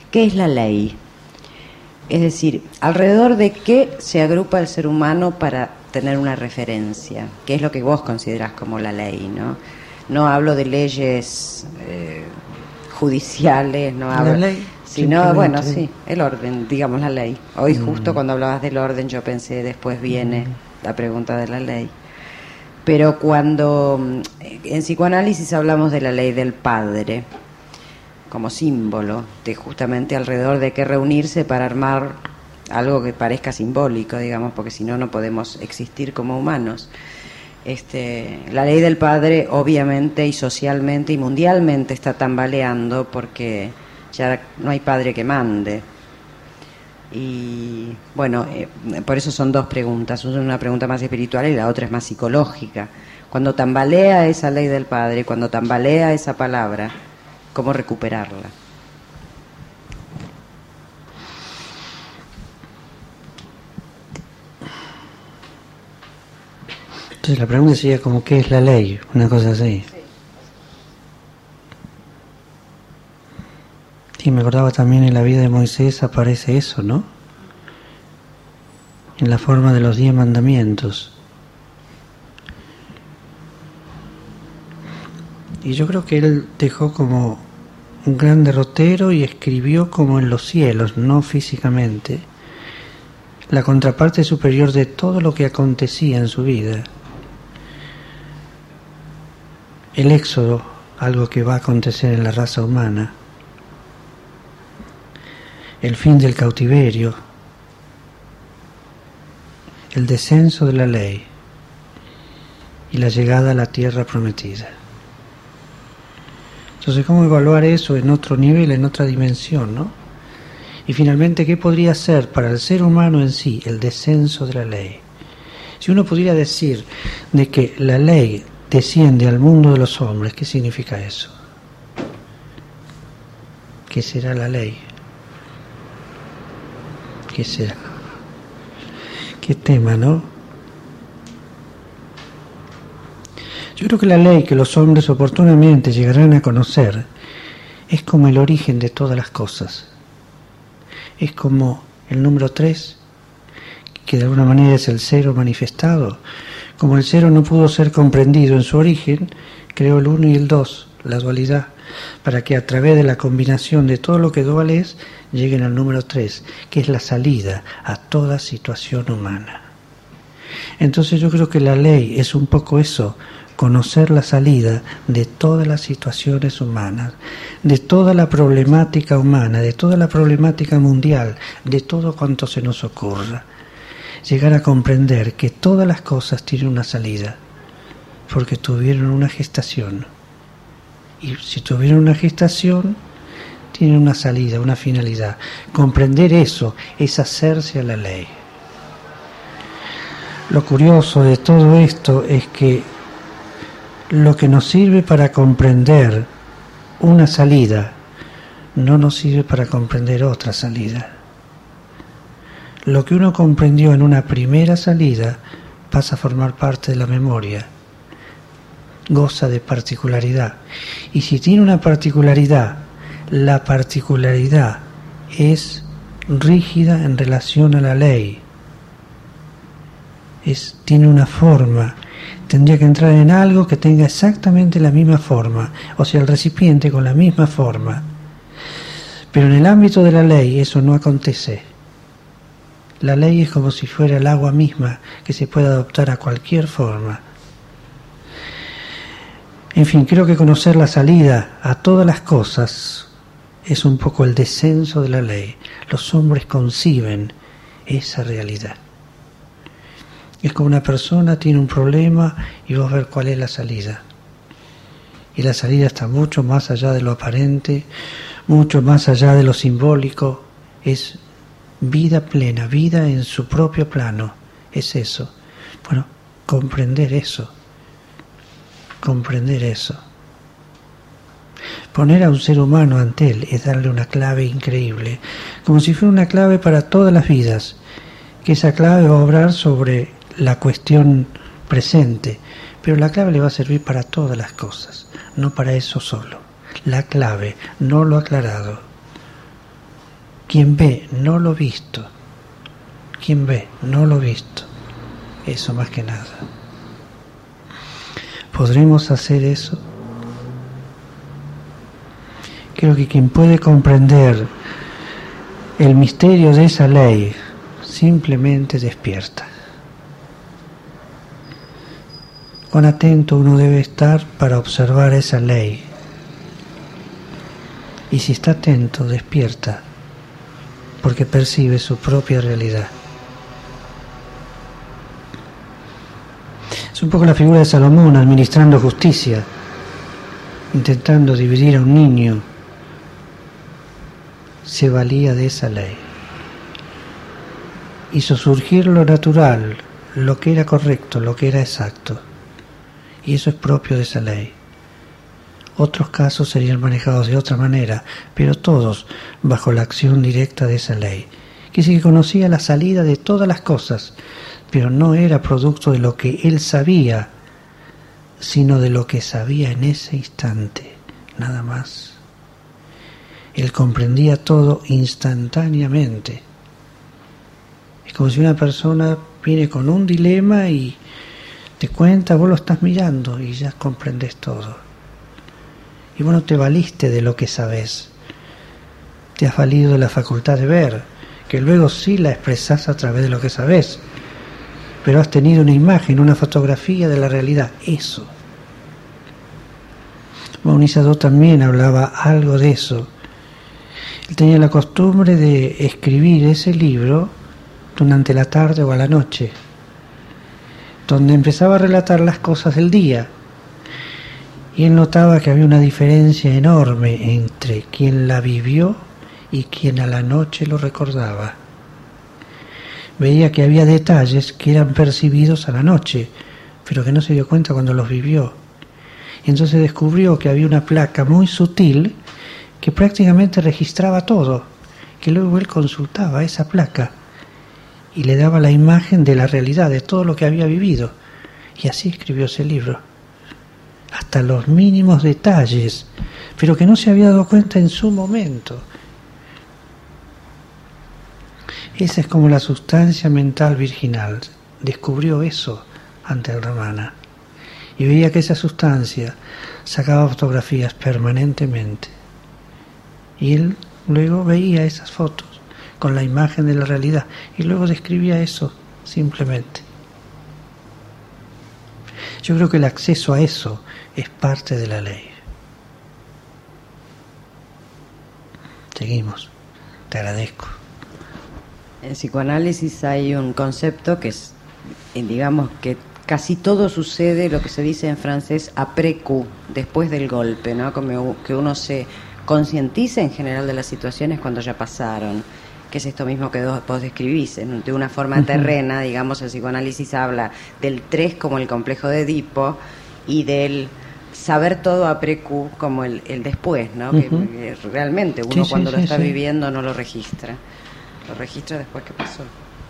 ¿Qué es la ley? Es decir, ¿alrededor de qué se agrupa el ser humano para tener una referencia? ¿Qué es lo que vos considerás como la ley, no? No hablo de leyes judiciales, no hablo... La ley, sino, bueno, sí, el orden, digamos la ley. Hoy justo cuando hablabas del orden yo pensé, después viene la pregunta de la ley. Pero cuando en psicoanálisis hablamos de la ley del padre, como símbolo de justamente alrededor de qué reunirse para armar algo que parezca simbólico, digamos, porque si no, no podemos existir como humanos. La ley del padre obviamente y socialmente y mundialmente está tambaleando porque ya no hay padre que mande. Y bueno, por eso son dos preguntas, una pregunta más espiritual y la otra es más psicológica. Cuando tambalea esa ley del padre, cuando tambalea esa palabra, ¿cómo recuperarla? Entonces la pregunta sería como ¿qué es la ley? Una cosa así. Sí, me acordaba también en la vida de Moisés aparece eso, ¿no? En la forma de los 10 mandamientos. Y yo creo que él dejó como un gran derrotero y escribió como en los cielos, no físicamente, la contraparte superior de todo lo que acontecía en su vida. El éxodo, algo que va a acontecer en la raza humana, el fin del cautiverio, el descenso de la ley y la llegada a la tierra prometida. Entonces, ¿cómo evaluar eso en otro nivel, en otra dimensión, ¿no? Y finalmente, ¿qué podría ser para el ser humano en sí el descenso de la ley? Si uno pudiera decir de que la ley desciende al mundo de los hombres, ¿qué significa eso? ¿Qué será la ley? ¿Qué será? ¿Qué tema, no? Yo creo que la ley que los hombres oportunamente llegarán a conocer es como el origen de todas las cosas. Es como el número 3, que de alguna manera es el cero manifestado. Como el cero no pudo ser comprendido en su origen, creó el 1 y el 2, la dualidad, para que a través de la combinación de todo lo que dual es, lleguen al número 3, que es la salida a toda situación humana. Entonces yo creo que la ley es un poco eso, conocer la salida de todas las situaciones humanas, de toda la problemática humana, de toda la problemática mundial, de todo cuanto se nos ocurra. Llegar a comprender que todas las cosas tienen una salida, porque tuvieron una gestación. Y si tuvieron una gestación, tienen una salida, una finalidad. Comprender eso es hacerse a la ley. Lo curioso de todo esto es que lo que nos sirve para comprender una salida no nos sirve para comprender otra salida. Lo que uno comprendió en una primera salida pasa a formar parte de la memoria, goza de particularidad. Y si tiene una particularidad, la particularidad es rígida en relación a la ley. Tiene una forma. Tendría que entrar en algo que tenga exactamente la misma forma, o sea, el recipiente con la misma forma. Pero en el ámbito de la ley eso no acontece. La ley es como si fuera el agua misma, que se puede adoptar a cualquier forma. En fin, creo que conocer la salida a todas las cosas es un poco el descenso de la ley. Los hombres conciben esa realidad. Es como una persona tiene un problema y vos ver cuál es la salida. Y la salida está mucho más allá de lo aparente, mucho más allá de lo simbólico. Es vida plena, vida en su propio plano. Es eso. Bueno, comprender eso. Comprender eso. Poner a un ser humano ante él es darle una clave increíble, como si fuera una clave para todas las vidas, que esa clave va a obrar sobre la cuestión presente, pero la clave le va a servir para todas las cosas, no para eso solo. La clave, no lo aclarado. Quien ve, no lo visto. Quien ve, no lo visto. Eso más que nada. ¿Podremos hacer eso? Creo que quien puede comprender el misterio de esa ley simplemente despierta. Cuán atento uno debe estar para observar esa ley. Y si está atento, despierta, porque percibe su propia realidad. Es un poco la figura de Salomón administrando justicia, intentando dividir a un niño. Se valía de esa ley. Hizo surgir lo natural, lo que era correcto, lo que era exacto. Y eso es propio de esa ley. Otros casos serían manejados de otra manera, pero todos bajo la acción directa de esa ley, que sí que conocía la salida de todas las cosas, pero no era producto de lo que él sabía, sino de lo que sabía en ese instante, nada más. Él comprendía todo instantáneamente. Es como si una persona viene con un dilema y te cuenta, vos lo estás mirando y ya comprendes todo. Y vos no te valiste de lo que sabés. Te has valido de la facultad de ver, que luego sí la expresás a través de lo que sabés. Pero has tenido una imagen, una fotografía de la realidad. Eso. Maurice Sadot también hablaba algo de eso. Él tenía la costumbre de escribir ese libro durante la tarde o a la noche, donde empezaba a relatar las cosas del día. Y él notaba que había una diferencia enorme entre quien la vivió y quien a la noche lo recordaba. Veía que había detalles que eran percibidos a la noche, pero que no se dio cuenta cuando los vivió. Y entonces descubrió que había una placa muy sutil que prácticamente registraba todo, que luego él consultaba esa placa y le daba la imagen de la realidad, de todo lo que había vivido. Y así escribió ese libro, hasta los mínimos detalles, pero que no se había dado cuenta en su momento. Esa es como la sustancia mental virginal. Descubrió eso ante el Ramana. Y veía que esa sustancia sacaba fotografías permanentemente. Y él luego veía esas fotos con la imagen de la realidad y luego describía eso simplemente. Yo creo que el acceso a eso es parte de la ley. Seguimos. Te agradezco. En psicoanálisis hay un concepto que es, digamos, que casi todo sucede, lo que se dice en francés, après coup, después del golpe, ¿no? Como que uno se concientiza en general de las situaciones cuando ya pasaron, que es esto mismo que vos describís, de una forma terrena, digamos. El psicoanálisis habla del 3 como el complejo de Edipo y del saber todo après coup como el después, ¿no? Que realmente uno cuando lo está viviendo no lo registra. Lo registra después que pasó.